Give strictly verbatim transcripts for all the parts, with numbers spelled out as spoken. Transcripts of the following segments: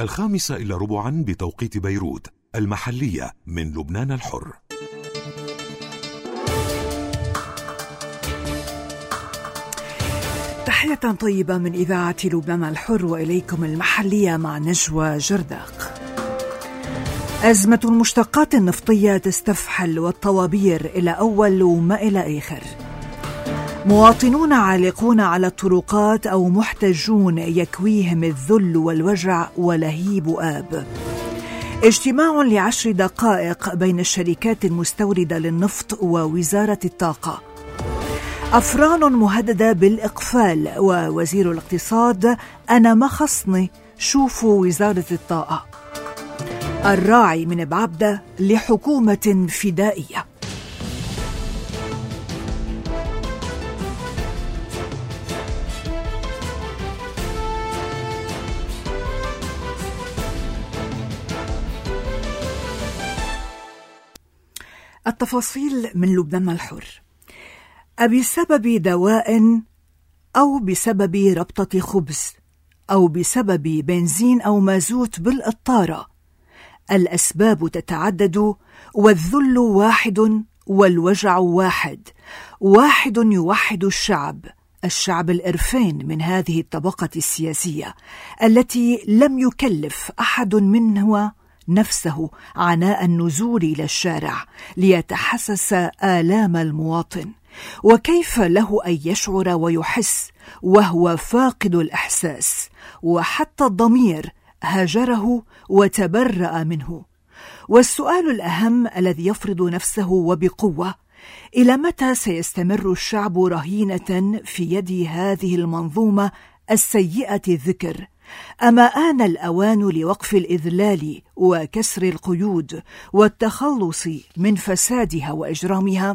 الخامسة إلا ربعا بتوقيت بيروت، المحلية من لبنان الحر. تحية طيبة من إذاعة لبنان الحر وإليكم المحلية مع نجوى جرداق. أزمة المشتقات النفطية تستفحل والطوابير إلى أول وما إلى آخر. مواطنون عالقون على الطرقات أو محتجون يكويهم الذل والوجع ولهيب آب. اجتماع لعشر دقائق بين الشركات المستوردة للنفط ووزارة الطاقة. أفران مهددة بالإقفال ووزير الاقتصاد أنا ما خصني شوفوا وزارة الطاقة. الراعي من بعبدة لحكومة فدائية. التفاصيل من لبنان الحر. أبسبب دواء أو بسبب ربطة خبز أو بسبب بنزين أو مازوت بالقطارة، الأسباب تتعدد والذل واحد والوجع واحد. واحد يوحد الشعب، الشعب الإرفين من هذه الطبقة السياسية التي لم يكلف أحد منها نفسه عناء النزول إلى الشارع ليتحسس آلام المواطن. وكيف له أن يشعر ويحس وهو فاقد الإحساس، وحتى الضمير هاجره وتبرأ منه؟ والسؤال الأهم الذي يفرض نفسه وبقوة: إلى متى سيستمر الشعب رهينة في يد هذه المنظومة السيئة الذكر؟ أما آن الأوان لوقف الإذلال وكسر القيود والتخلص من فسادها وإجرامها؟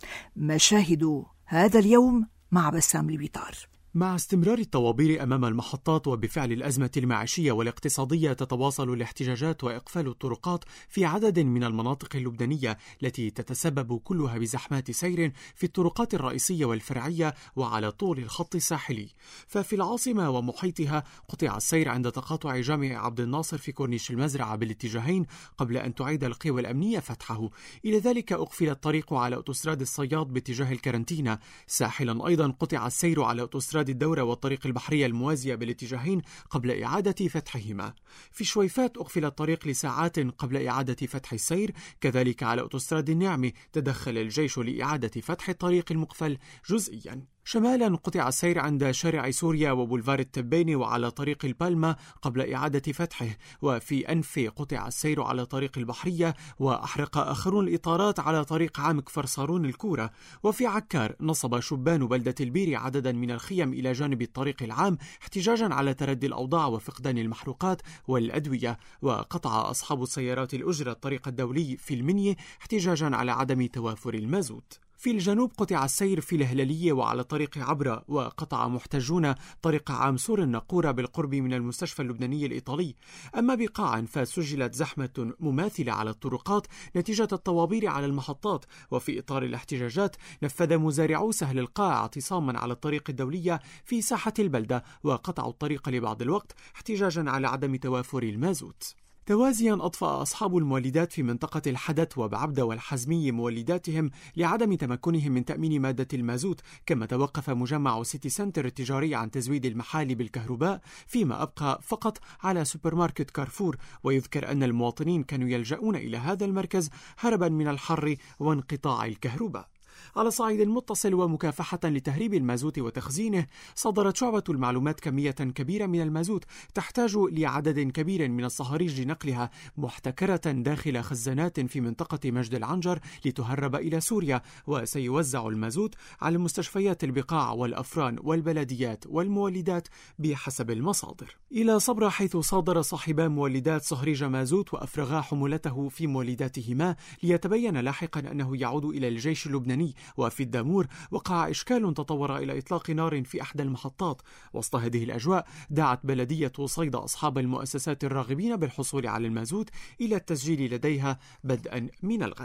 مشاهد هذا اليوم مع بسام البيطار. مع استمرار الطوابير أمام المحطات وبفعل الأزمة المعيشية والاقتصادية، تتواصل الاحتجاجات وإقفال الطرقات في عدد من المناطق اللبنانية التي تتسبب كلها بزحمات سير في الطرقات الرئيسية والفرعية وعلى طول الخط الساحلي. ففي العاصمة ومحيطها قطع السير عند تقاطع جامع عبد الناصر في كورنيش المزرعة بالاتجاهين قبل أن تعيد القوى الأمنية فتحه. إلى ذلك أقفل الطريق على أوتوستراد الصياد باتجاه الكرنتينا. ساحلا أيضا قطع السير على أوتوستراد الدورة والطريق البحرية الموازية بالاتجاهين قبل إعادة فتحهما. في شويفات أقفل الطريق لساعات قبل إعادة فتح السير. كذلك على أوتوستراد النعمة تدخل الجيش لإعادة فتح الطريق المقفل جزئيا. شمالا قطع السير عند شارع سوريا وبولفار التبيني وعلى طريق البالما قبل إعادة فتحه. وفي أنف قطع السير على طريق البحرية، وأحرق آخرون الإطارات على طريق عام كفر صارون الكورة. وفي عكار نصب شبان بلدة البيري عددا من الخيم إلى جانب الطريق العام احتجاجا على تردي الأوضاع وفقدان المحروقات والأدوية. وقطع أصحاب السيارات الأجرة الطريق الدولي في المنية احتجاجا على عدم توافر المازوت. في الجنوب قطع السير في الهلالية وعلى طريق عبرة. وقطع محتجون طريق عام سور النقورة بالقرب من المستشفى اللبناني الإيطالي. أما بقاعا فسجلت زحمة مماثلة على الطرقات نتيجة الطوابير على المحطات. وفي إطار الاحتجاجات نفذ مزارعو سهل القاع اعتصاما على الطريق الدولية في ساحة البلدة، وقطعوا الطريق لبعض الوقت احتجاجا على عدم توافر المازوت. توازيا أطفأ أصحاب المولدات في منطقة الحدث وبعبدة والحزمية مولداتهم لعدم تمكنهم من تأمين مادة المازوت. كما توقف مجمع سيتي سنتر التجاري عن تزويد المحال بالكهرباء، فيما أبقى فقط على سوبر ماركت كارفور. ويذكر أن المواطنين كانوا يلجؤون إلى هذا المركز هربا من الحر وانقطاع الكهرباء. على صعيد المتصل ومكافحة لتهريب المازوت وتخزينه، صدرت شعبة المعلومات كمية كبيرة من المازوت تحتاج لعدد كبير من الصهاريج لنقلها محتكرة داخل خزانات في منطقة مجد العنجر لتهرب إلى سوريا. وسيوزع المازوت على مستشفيات البقاع والأفران والبلديات والمولدات بحسب المصادر. إلى صبرا، حيث صادر صاحبا مولدات صهريج مازوت وأفرغا حمولته في مولداتهما، ليتبين لاحقا أنه يعود إلى الجيش اللبناني. وفي الدامور وقع إشكال تطور إلى إطلاق نار في أحدى المحطات. وسط هذه الأجواء دعت بلدية صيدا أصحاب المؤسسات الراغبين بالحصول على المازوت إلى التسجيل لديها بدءا من الغد.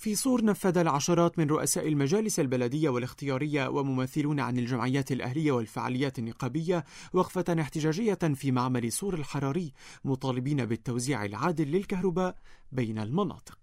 في صور نفذ العشرات من رؤساء المجالس البلدية والاختيارية وممثلون عن الجمعيات الأهلية والفعاليات النقابية وقفة احتجاجية في معمل صور الحراري مطالبين بالتوزيع العادل للكهرباء بين المناطق.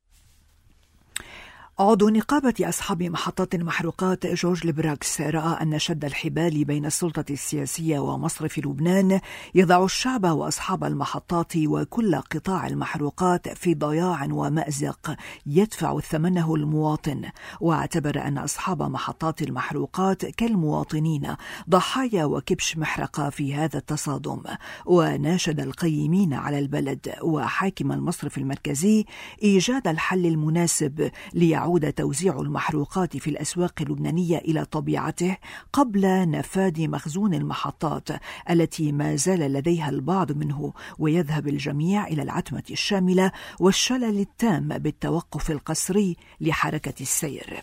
عضو نقابة أصحاب محطات المحروقات جورج لبراكس رأى أن شد الحبال بين السلطة السياسية ومصرف لبنان يضع الشعب وأصحاب المحطات وكل قطاع المحروقات في ضياع ومأزق يدفع ثمنه المواطن، واعتبر أن أصحاب محطات المحروقات كالمواطنين ضحايا وكبش محرقة في هذا التصادم، وناشد القيمين على البلد وحاكم المصرف المركزي إيجاد الحل المناسب ليعود يعود توزيع المحروقات في الأسواق اللبنانية إلى طبيعته قبل نفاذ مخزون المحطات التي ما زال لديها البعض منه، ويذهب الجميع إلى العتمة الشاملة والشلل التام بالتوقف القسري لحركة السير.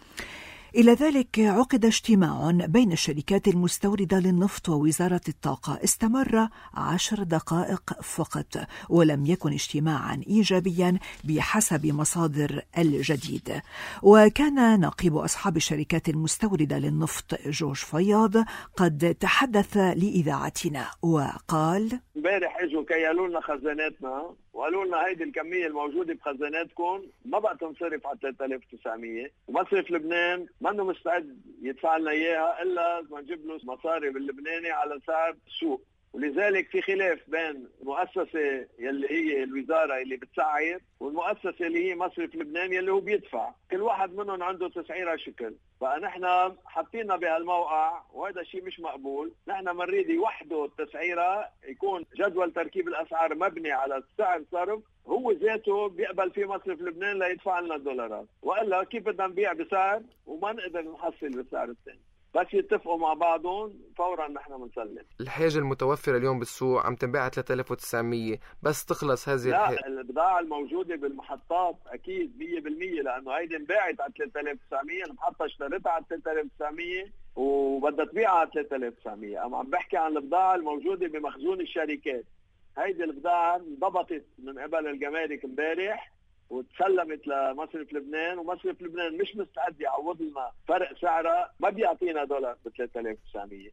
إلى ذلك عقد اجتماع بين الشركات المستوردة للنفط ووزارة الطاقة استمر عشر دقائق فقط، ولم يكن اجتماعا إيجابيا بحسب مصادر الجديد. وكان نقيب أصحاب الشركات المستوردة للنفط جورج فياض قد تحدث لإذاعتنا وقال: امبارح اجوا كيلوا لنا خزاناتنا وقالوا لنا هيدي الكميه الموجوده بخزاناتكم ما بقى تنصرف على ثلاثة آلاف وتسعمية، ومصرف لبنان ما انه مستعد يدفع لنا اياها الا ما نجيب له مصاري باللبناني على سعر السوق. ولذلك في خلاف بين المؤسسه يلي هي الوزاره اللي بتسعر والمؤسسه اللي هي مصرف لبنان يلي هو بيدفع، كل واحد منهم عنده تسعيره شكل. فنحن حطينا بهالموقع وهذا شيء مش مقبول، نحن بنريد يوحدوا التسعيره، يكون جدول تركيب الاسعار مبني على سعر صرف هو ذاته بيقبل فيه مصرف لبنان ليدفع لنا دولارات، والا كيف بدنا نبيع بسعر وما نقدر نحصل بالسعر الثاني؟ بس يتفقوا مع بعضهم فورا نحن بنسلم. الحاجة المتوفرة اليوم بالسوق عم تنباع ثلاثة آلاف وتسعمية، بس تخلص هذه لا الحاجة. البضاعة الموجودة بالمحطات أكيد مية بالمية، لأنه هيدي انباعت على ثلاثة آلاف وتسعمية، المحطة اشتريتها على ثلاثة آلاف وتسعمية وبدها تبيعها على ثلاثة آلاف وتسعمية. أما عم بحكي عن البضاعة الموجودة بمخزون الشركات، هيدي البضاعة انضبطت من قبل الجمارك امبارح وتسلمت لمصرف لبنان، ومصرف لبنان مش مستعد يعوض لنا فرق سعرها، ما بيعطينا دولار ب ثلاثة آلاف وتسعمية.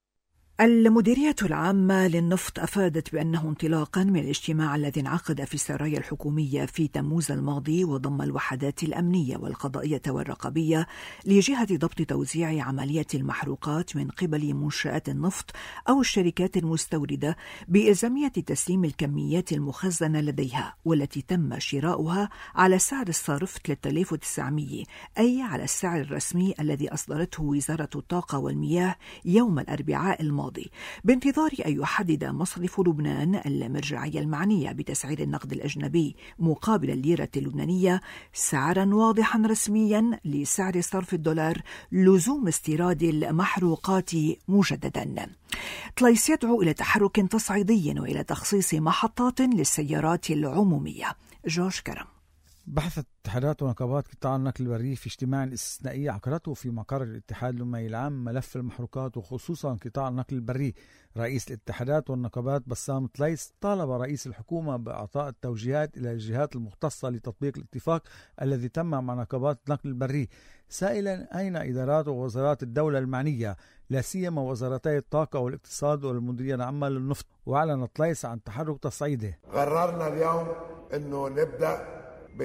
المديرية العامة للنفط أفادت بأنه انطلاقا من الاجتماع الذي انعقد في السرايا الحكومية في تموز الماضي وضم الوحدات الأمنية والقضائية والرقابية لجهة ضبط توزيع عملية المحروقات من قبل منشآت النفط أو الشركات المستوردة بإلزامية تسليم الكميات المخزنة لديها والتي تم شراؤها على سعر الصرف ثلاثة آلاف وتسعمية، أي على السعر الرسمي الذي أصدرته وزارة الطاقة والمياه يوم الأربعاء الماضي، بانتظار أن يحدد مصرف لبنان المرجعية المعنية بتسعير النقد الأجنبي مقابل الليرة اللبنانية سعرا واضحا رسميا لسعر صرف الدولار لزوم استيراد المحروقات مجددا. طليس يدعو إلى تحرك تصعيدي وإلى تخصيص محطات للسيارات العمومية. جورج كرم. بحثت اتحادات ونقابات قطاع النقل البري في اجتماع استثنائي عقدته في مقر الاتحاد الأممي العام ملف المحروقات وخصوصا قطاع النقل البري. رئيس الاتحادات والنقابات بسام طليس طالب رئيس الحكومة بإعطاء التوجيهات إلى الجهات المختصة لتطبيق الاتفاق الذي تم مع نقابات النقل البري، سائلا أين إدارات ووزارات الدولة المعنية لا سيما وزارتي الطاقة والاقتصاد والمديرية العامة للنفط. وأعلن طليس عن تحرك تصعيدي. قررنا اليوم أنه نبدأ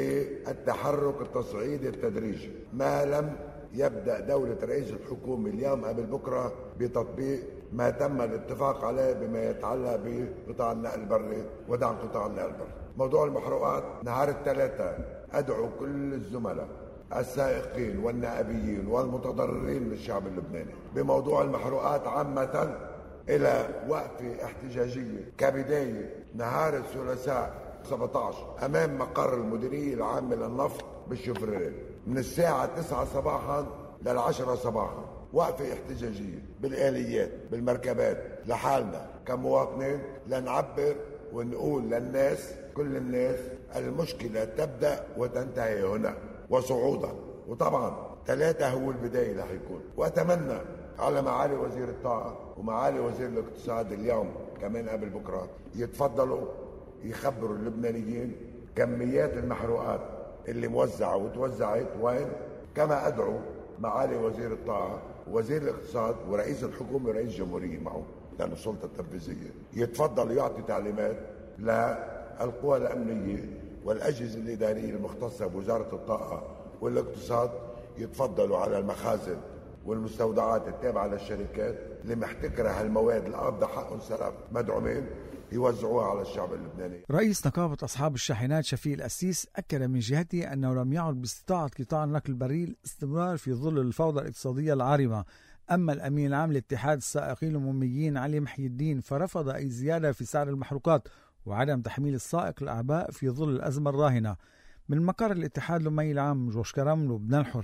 بالتحرك التصعيدي التدريجي ما لم يبدأ دولة رئيس الحكومة اليوم قبل بكرة بتطبيق ما تم الاتفاق عليه بما يتعلق بقطاع النقل البري ودعم قطاع النقل البري. موضوع المحروقات نهار الثلاثاء أدعو كل الزملاء السائقين والنائبيين والمتضررين للشعب اللبناني بموضوع المحروقات عامة إلى وقفة احتجاجية كبداية نهار الثلاثاء سبعة عشر أمام مقر المديرية العامة للنفط بالشفرين من الساعة تسعة صباحا للعشرة صباحا، وقفة احتجاجية بالآليات بالمركبات لحالنا كمواطنين لنعبر ونقول للناس كل الناس المشكلة تبدأ وتنتهي هنا وصعودا. وطبعا ثلاثة هو البداية رح يكون، وأتمنى على معالي وزير الطاقة ومعالي وزير الاقتصاد اليوم كمان قبل بكرة يتفضلوا يخبروا اللبنانيين كميات المحروقات اللي موزعة وتوزعت وين؟ كما أدعو معالي وزير الطاقة ووزير الاقتصاد ورئيس الحكومة ورئيس الجمهورية معه لأنه السلطة التنفيذية يتفضل يعطي تعليمات للقوى الأمنية والأجهزة الإدارية المختصة بوزارة الطاقة والاقتصاد يتفضلوا على المخازن والمستودعات التابعة للشركات اللي محتكرة هالمواد القابضة حقهم سلف مدعومين يوزعوها على الشعب اللبناني. رئيس نقابة أصحاب الشاحنات شفيق الأسيس أكد من جهته أنه لم يعد باستطاعة قطاع النقل البري الاستمرار في ظل الفوضى الاقتصادية العارمة. أما الأمين العام لاتحاد السائقين الأمميين علي محي الدين فرفض أي زيادة في سعر المحروقات وعدم تحميل السائق الأعباء في ظل الأزمة الراهنة. من مقر الاتحاد الأممي العام جوش كرم، لبنان الحر.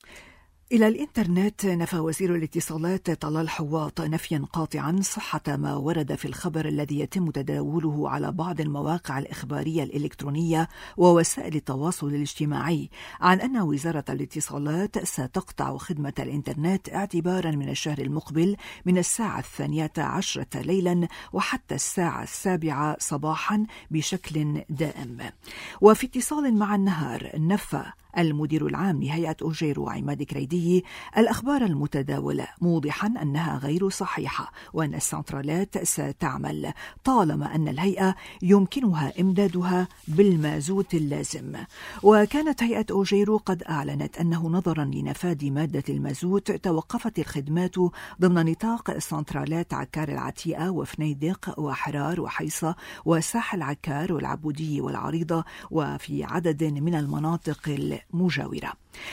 إلى الإنترنت. نفى وزير الاتصالات طلال حواط نفيا قاطعا صحة ما ورد في الخبر الذي يتم تداوله على بعض المواقع الإخبارية الإلكترونية ووسائل التواصل الاجتماعي عن أن وزارة الاتصالات ستقطع خدمة الإنترنت اعتبارا من الشهر المقبل من الساعة الثانية عشرة ليلا وحتى الساعة السابعة صباحا بشكل دائم. وفي اتصال مع النهار نفى المدير العام لهيئة أوجيرو عماد كريدي الأخبار المتداولة موضحا أنها غير صحيحة وأن السنترالات ستعمل طالما أن الهيئة يمكنها إمدادها بالمازوت اللازم. وكانت هيئة أوجيرو قد أعلنت أنه نظرا لنفاذ مادة المازوت توقفت الخدمات ضمن نطاق سنترالات عكار العتيقة وفنيدق وحرار وحيصة وساحل عكار والعبودية والعريضة وفي عدد من المناطق مجاورة.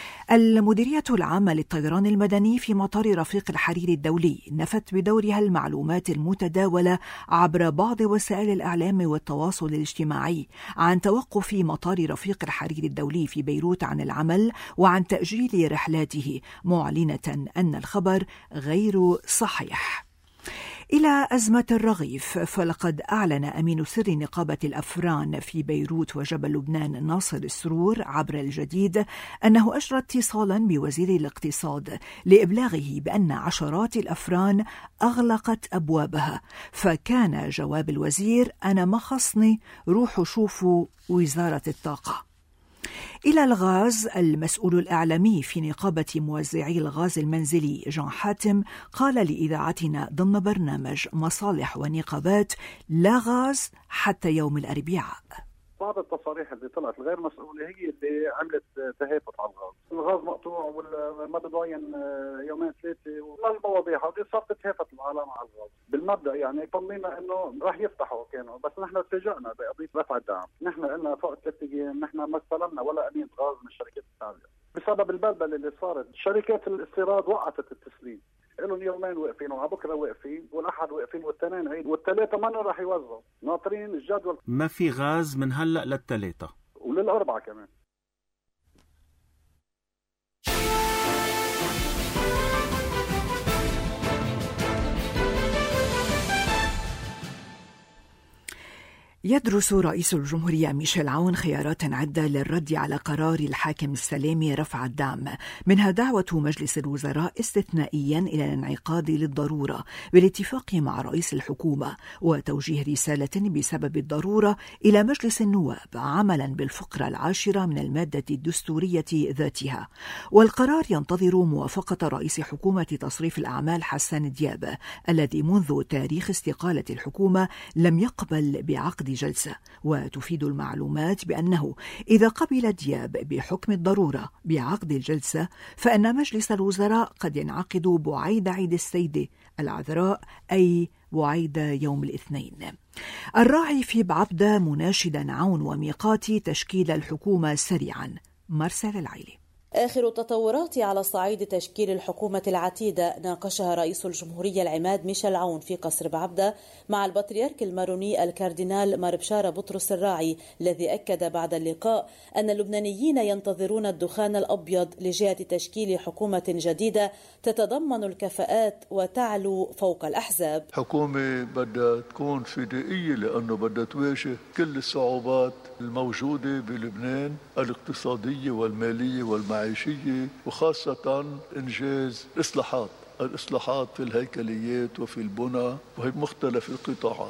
المديرية العامة للطيران المدني في مطار رفيق الحريري الدولي نفت بدورها المعلومات المتداولة عبر بعض وسائل الإعلام والتواصل الاجتماعي عن توقف مطار رفيق الحريري الدولي في بيروت عن العمل وعن تأجيل رحلاته، معلنة أن الخبر غير صحيح. إلى أزمة الرغيف. فلقد أعلن أمين سر نقابة الأفران في بيروت وجبل لبنان ناصر السرور عبر الجديد أنه أجرى اتصالا بوزير الاقتصاد لإبلاغه بأن عشرات الأفران أغلقت أبوابها، فكان جواب الوزير أنا ما خصني، روحوا شوفوا وزارة الطاقة. إلى الغاز. المسؤول الإعلامي في نقابة موزعي الغاز المنزلي جان حاتم قال لإذاعتنا ضمن برنامج مصالح ونقابات لا غاز حتى يوم الأربعاء. بعض التصاريح اللي طلعت الغير مسؤولة هي اللي عملت تهافت على الغاز، الغاز مقطوع وما بضاين يومين ثلاثة والمواضيع هذه صارت تهافت العالم على الغاز. بالمبدأ يعني طمنا انه راح يفتحوا كانوا، بس نحن تفاجئنا بقضية رفع الدعم. نحن قلنا فوق ثلاث ايام نحن ما استلمنا ولا أمين غاز من الشركات التابعة بسبب البلبلة اللي صارت. شركات الاستيراد وقفت التسليم، قالوا اليومين واقفين وعبكره واقفين والاحد واقفين والتنين عيد والثلاثه ما راح يوزعوا، ناطرين الجدول. ما في غاز من هلا للثلاثه وللاربعه كمان. يدرس رئيس الجمهورية ميشيل عون خيارات عدة للرد على قرار الحاكم السلامي رفع الدعم، منها دعوة مجلس الوزراء استثنائيا إلى الانعقاد للضرورة بالاتفاق مع رئيس الحكومة وتوجيه رسالة بسبب الضرورة إلى مجلس النواب عملا بالفقرة العاشرة من المادة الدستورية ذاتها. والقرار ينتظر موافقة رئيس حكومة تصريف الأعمال حسان دياب الذي منذ تاريخ استقالة الحكومة لم يقبل بعقد جلسة. وتفيد المعلومات بأنه إذا قبل دياب بحكم الضرورة بعقد الجلسة فإن مجلس الوزراء قد ينعقد بعيد عيد السيدة العذراء أي بعيد يوم الاثنين. الراعي في بعبدة مناشدا عون وميقات تشكيل الحكومة سريعا. مرسل العيلي. آخر التطورات على صعيد تشكيل الحكومة العتيدة ناقشها رئيس الجمهورية العماد ميشيل عون في قصر بعبدة مع البطريرك الماروني الكاردينال ماربشارة بطرس الراعي، الذي أكد بعد اللقاء أن اللبنانيين ينتظرون الدخان الأبيض لجهة تشكيل حكومة جديدة تتضمن الكفاءات وتعلو فوق الأحزاب. حكومة بدها تكون فدائية لأنه بدها تواجه كل الصعوبات الموجودة بلبنان الاقتصادية والمالية والمعيشية، وخاصة إنجاز إصلاحات الإصلاحات في الهيكليات وفي البنى وفي مختلف القطاعات.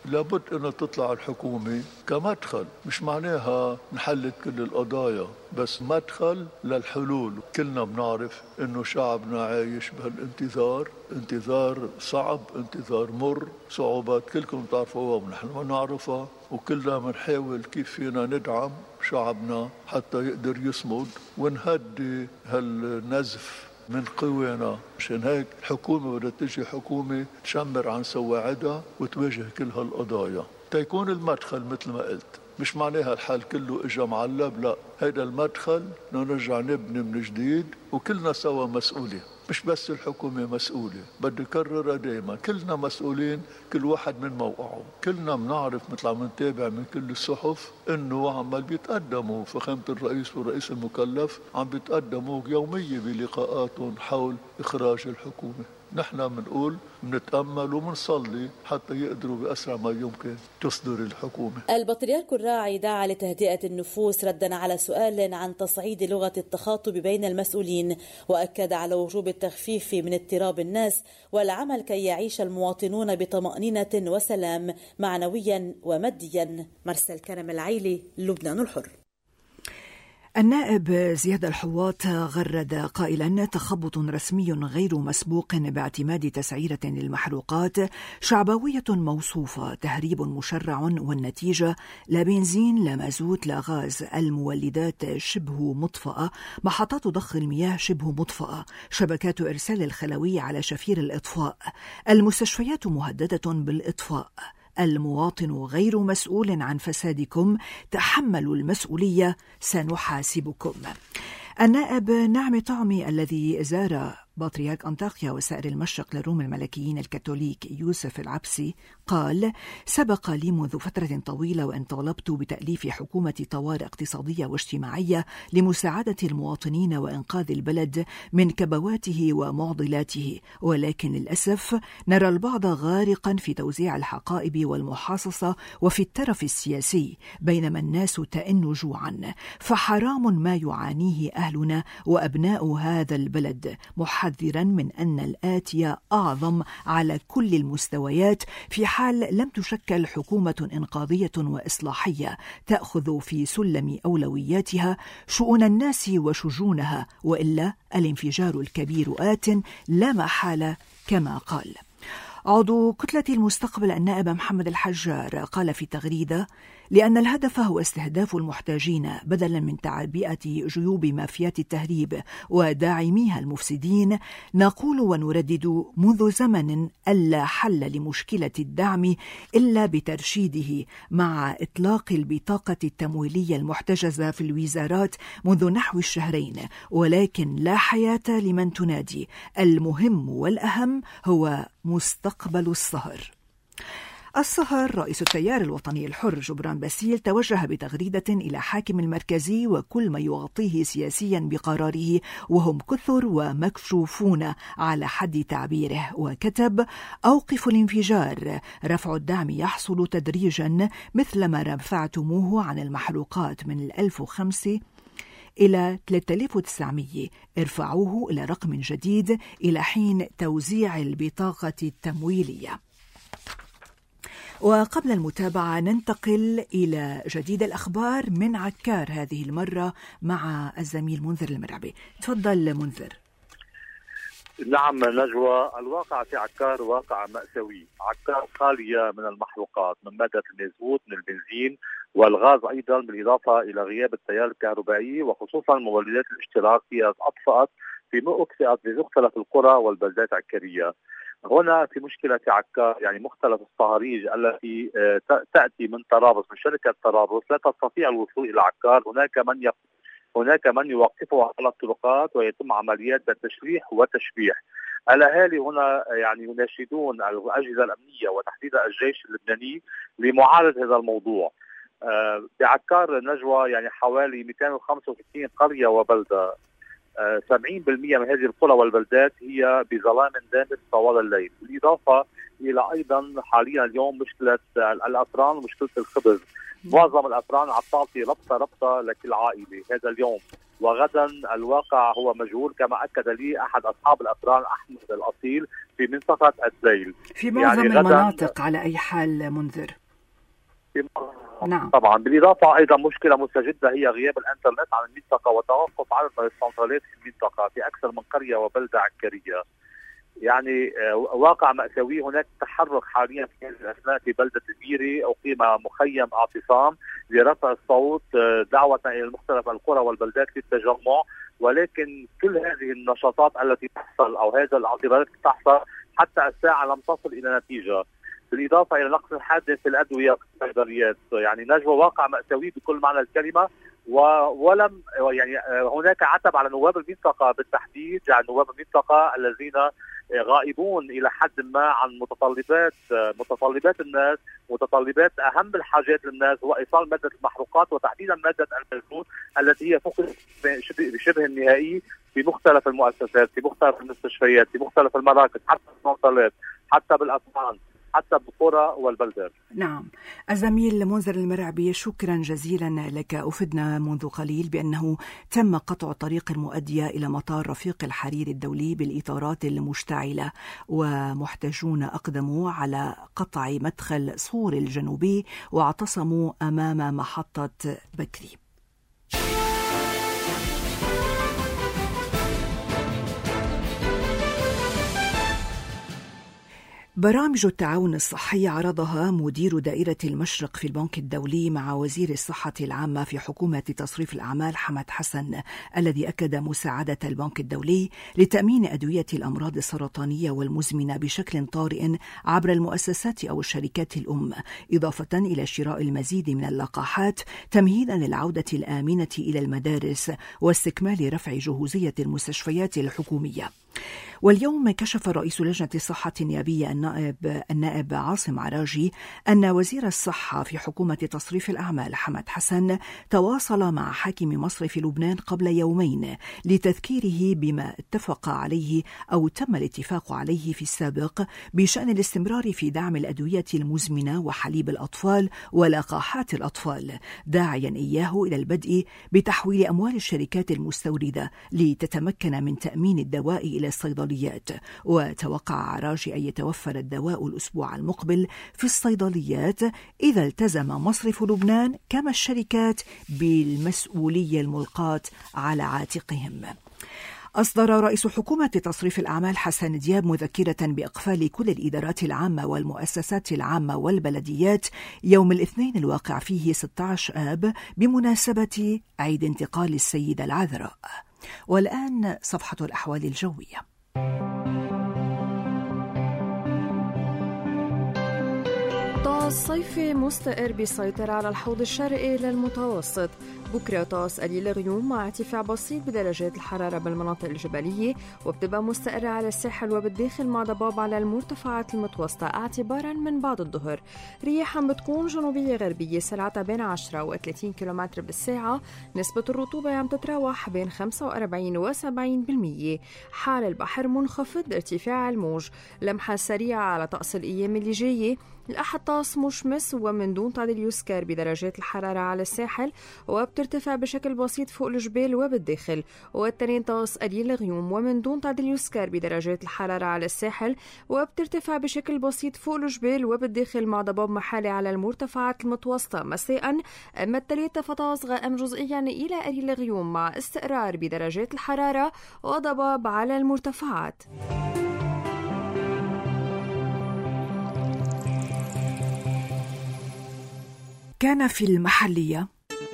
لابد أن تطلع الحكومة كمدخل، مش معناها نحلت كل القضايا، بس مدخل للحلول. كلنا بنعرف أنه شعبنا عايش بهالانتظار، انتظار صعب، انتظار مر، صعوبات كلكم تعرفوها ونحن ما نعرفها، وكلنا بنحاول كيف فينا ندعم شعبنا حتى يقدر يصمد ونهدي هالنزف من قوانا. عشان هيك الحكومة بدها تجي حكومة تشمر عن سواعدها وتواجه كل هالقضايا تيكون المدخل. مثل ما قلت مش معناها الحال كله اجا معلب، لا، هيدا المدخل نرجع نبني من جديد وكلنا سوا مسؤولين، مش بس الحكومة مسؤولة. بدي كررها دايما، كلنا مسؤولين، كل واحد من موقعه. كلنا بنعرف مثل عم نتابع من كل الصحف انه عمال بيتقدموا فخامة الرئيس والرئيس المكلف عم بيتقدموا يوميا بلقاءاتهم حول اخراج الحكومة. نحن بنقول بنتأمل وبنصلي حتى يقدروا بأسرع ما يمكن تصدر الحكومة. البطريرك الراعي دعا لتهدئة النفوس ردا على سؤال عن تصعيد لغة التخاطب بين المسؤولين، وأكد على وجوب التخفيف من اضطراب الناس والعمل كي يعيش المواطنون بطمأنينة وسلام معنويا وماديا. مرسل كرم العيلي، لبنان الحر. النائب زياد الحواط غرد قائلا: تخبط رسمي غير مسبوق باعتماد تسعيرة للمحروقات، شعبوية موصوفة، تهريب مشرع، والنتيجة لا بنزين لا مازوت لا غاز، المولدات شبه مطفأة، محطات ضخ المياه شبه مطفأة، شبكات إرسال الخلوي على شفير الإطفاء، المستشفيات مهددة بالإطفاء، المواطن غير مسؤول عن فسادكم، تحملوا المسؤولية سنحاسبكم. النائب نعمي طعمي الذي زار بطريرك أنطاكيا وسائر المشرق للروم الملكيين الكاثوليك يوسف العبسي قال: سبق لي منذ فترة طويلة وأن طالبت بتأليف حكومة طوارئ اقتصادية واجتماعية لمساعدة المواطنين وإنقاذ البلد من كبواته ومعضلاته، ولكن للأسف نرى البعض غارقا في توزيع الحقائب والمحاصصة وفي الترف السياسي، بينما الناس تئن جوعا، فحرام ما يعانيه أهلنا وأبناء هذا البلد، محذرا من أن الآتي أعظم على كل المستويات في حال لم تشكل حكومة إنقاذية وإصلاحية تأخذ في سلم أولوياتها شؤون الناس وشجونها، وإلا الانفجار الكبير آت لا محالة كما قال. عضو كتلة المستقبل النائب محمد الحجار قال في تغريدة: لأن الهدف هو استهداف المحتاجين بدلا من تعبئة جيوب مافيات التهريب وداعميها المفسدين، نقول ونردد منذ زمن ألا حل لمشكلة الدعم إلا بترشيده، مع إطلاق البطاقة التمويلية المحتجزة في الوزارات منذ نحو الشهرين، ولكن لا حياة لمن تنادي. المهم والأهم هو مستقبل الصهر. الصهر رئيس التيار الوطني الحر جبران باسيل توجه بتغريدة إلى حاكم المركزي وكل ما يغطيه سياسيا بقراره، وهم كثر ومكشوفون على حد تعبيره، وكتب: أوقفوا الانفجار، رفع الدعم يحصل تدريجا مثل ما رفعتموه عن المحروقات من الألف وخمسة إلى ثلاثة آلاف وتسعمائة، ارفعوه إلى رقم جديد إلى حين توزيع البطاقة التمويلية. وقبل المتابعة ننتقل إلى جديد الأخبار من عكار، هذه المرة مع الزميل منذر المرعبي. تفضل منذر. نعم نجوى، الواقع في عكار واقع مأساوي. عكار خالية من المحروقات، من مادة المازوت، من البنزين والغاز أيضا، بالإضافة إلى غياب التيار الكهربائي، وخصوصا مولدات الاشتراك فيها أطفأت في أطفئت في مختلف القرى والبلدات العكارية. هنا في مشكلة في عكار، يعني مختلف الصهاريج التي تأتي من طرابلس، من شركة طرابلس، لا تستطيع الوصول إلى عكار. هناك من يف... هناك من يوقفها على الطرقات ويتم عمليات التشريح والتشبيح. الأهالي هنا يعني يناشدون الأجهزة الأمنية وتحديدا الجيش اللبناني لمعالجة هذا الموضوع. بعكار نجوى يعني حوالي مئتين وخمسة وستين قرية وبلدة، سبعين بالمئة من هذه القرى والبلدات هي بظلام دامس طوال الليل، بالإضافة إلى أيضا حاليا اليوم مشكلة الأطران ومشكلة الخبز. معظم الأفران عم تعطي ربطة ربطة لكل عائلة هذا اليوم، وغدا الواقع هو مجهول كما أكد لي أحد أصحاب الأفران أحمد الأصيل في منطقة الديل. في معظم يعني المناطق على أي حال منذر؟ نعم طبعا. بالإضافة أيضا مشكلة مستجدة هي غياب الإنترنت عن المنطقة وتوقف عدد من السنترالات في المنطقة في أكثر من قرية وبلدة عسكرية. يعني واقع مأساوي. هناك تحرك حاليا في هذه الأثناء في بلدة الميري، أقيم مخيم اعتصام لرفع الصوت دعوة إلى مختلف القرى والبلدات للتجمع، ولكن كل هذه النشاطات التي تحصل أو هذا الاعتبارات التي تحصل حتى الساعة لم تصل إلى نتيجة، بالإضافة إلى نقص الحاد في الأدوية والصيدليات. يعني نجوى واقع مأساوي بكل معنى الكلمة، ولم يعني هناك عتب على نواب المنطقة بالتحديد، يعني نواب المنطقة الذين غائبون إلى حد ما عن متطلبات متطلبات الناس، متطلبات أهم الحاجات للناس هو إيصال مادة المحروقات وتحديدا مادة المازوت التي هي فقدت بشبه النهائي في مختلف المؤسسات، في مختلف المستشفيات، في مختلف المراكز، حتى بالمنطقات، حتى بالأسوان، حتى بالقرى والبلدات. نعم. الزميل منذر المرعبي، شكرا جزيلا لك. أفدنا منذ قليل بأنه تم قطع الطريق المؤدية إلى مطار رفيق الحريري الدولي بالإطارات المشتعلة، ومحتجون أقدموا على قطع مدخل صور الجنوبي واعتصموا أمام محطة بكري. برامج التعاون الصحي عرضها مدير دائرة المشرق في البنك الدولي مع وزير الصحة العامة في حكومة تصريف الأعمال حمد حسن، الذي أكد مساعدة البنك الدولي لتأمين أدوية الأمراض السرطانية والمزمنة بشكل طارئ عبر المؤسسات أو الشركات الأم، إضافة إلى شراء المزيد من اللقاحات تمهيدا للعودة الآمنة إلى المدارس واستكمال رفع جهوزية المستشفيات الحكومية. واليوم كشف رئيس لجنة الصحة النيابية النائب, النائب عاصم عراجي أن وزير الصحة في حكومة تصريف الأعمال حمد حسن تواصل مع حاكم مصرف لبنان قبل يومين لتذكيره بما اتفق عليه أو تم الاتفاق عليه في السابق بشأن الاستمرار في دعم الأدوية المزمنة وحليب الأطفال ولقاحات الأطفال، داعيا إياه إلى البدء بتحويل أموال الشركات المستوردة لتتمكن من تأمين الدواء إلى الصيدليات. وتوقع عراجي أن يتوفر الدواء الأسبوع المقبل في الصيدليات إذا التزم مصرف لبنان كما الشركات بالمسؤولية الملقاة على عاتقهم. أصدر رئيس حكومة تصريف الأعمال حسن دياب مذكرة بإقفال كل الإدارات العامة والمؤسسات العامة والبلديات يوم الاثنين الواقع فيه ستة عشر آب بمناسبة عيد انتقال السيدة العذراء. والآن صفحة الأحوال الجوية. طقس صيفي مستقر بيسيطر على الحوض الشرقي للمتوسط. بكرة طقس قليل غيوم مع ارتفاع بسيط بدرجات الحرارة بالمناطق الجبلية، وبتبقى مستقرة على الساحل وبالداخل مع ضباب على المرتفعات المتوسطة اعتبارا من بعد الظهر. رياح عم بتكون جنوبية غربية سرعتها بين عشرة وثلاثين كيلومتر بالساعة. نسبة الرطوبة عم تتراوح بين خمسة وأربعين وسبعين بالمية. حال البحر منخفض، ارتفاع الموج. لمحة سريعة على طقس الأيام اللي جاية. الأحد طقس مشمس ومن دون تعديل يسكر بدرجات الحرارة على الساحل وبترتفع بشكل بسيط فوق الجبال وبالداخل. والتنين طقس قليل غيوم ومن دون تعديل يسكر بدرجات الحرارة على الساحل وبترتفع بشكل بسيط فوق الجبال وبالداخل مع ضباب محلي على المرتفعات المتوسطة مساء. أما الثلاثة فطقس غائم جزئيا إلى قليل غيوم مع استقرار بدرجات الحرارة وضباب على المرتفعات. كان في المحلية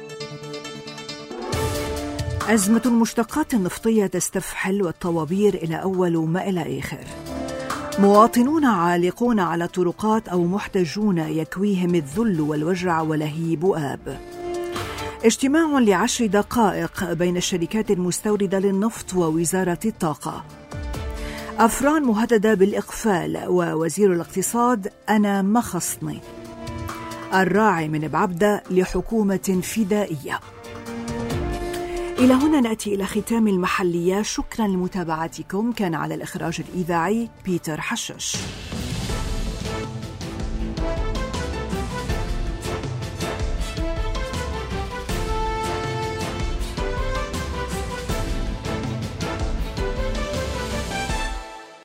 أزمة المشتقات النفطية تستفحل والطوابير إلى أول وما إلى آخر. مواطنون عالقون على الطرقات أو محتجون يكويهم الذل والوجع ولهيب آب. اجتماع لعشر دقائق بين الشركات المستوردة للنفط ووزارة الطاقة. أفران مهددة بالإقفال ووزير الاقتصاد أنا ما خصني. الراعي من بعبدة لحكومة فدائية. إلى هنا نأتي إلى ختام المحلية. شكرا لمتابعتكم. كان على الإخراج الإذاعي بيتر حشش.